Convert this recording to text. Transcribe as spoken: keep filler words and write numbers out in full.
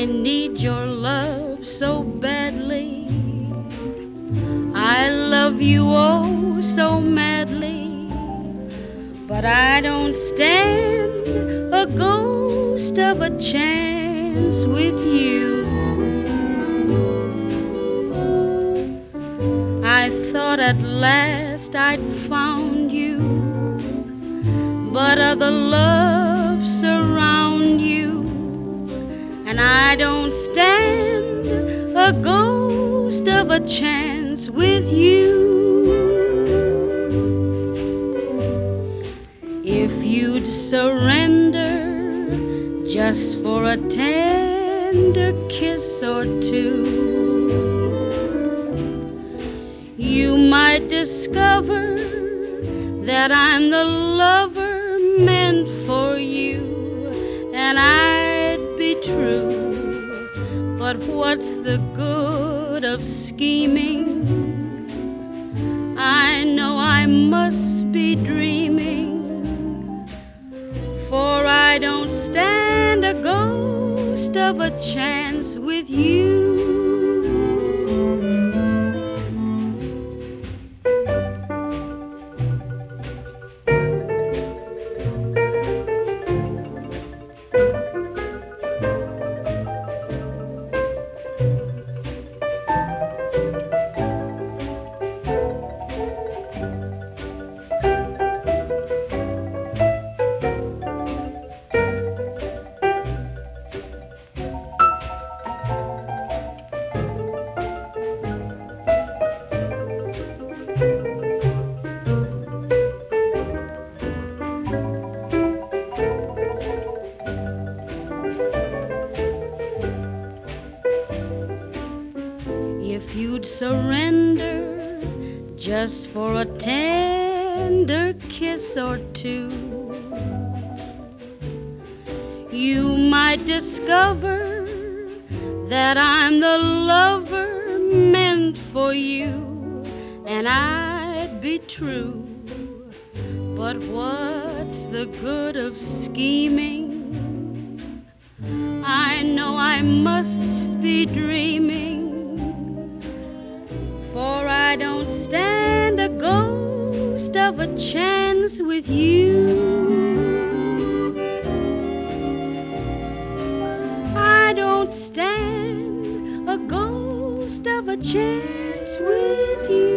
need your love so badly. I love you oh so madly, but I don't stand a ghost of a chance with you. I thought at last I'd found you, but other loves surround you, and I don't stand a ghost of a chance with you. If you'd surrender just for a tender kiss or two, you might discover that I'm the lover meant for you, and I'd be true. But what's the good of scheming? I know I must be dreaming, for I don't stand a ghost of a chance with you. If you'd surrender just for a tender kiss or two, you might discover that I'm the lover meant for you, and I'd be true. But what's the good of scheming? I know I must be dreaming, for I don't stand a ghost of a chance with you. I don't stand a ghost of a chance with you.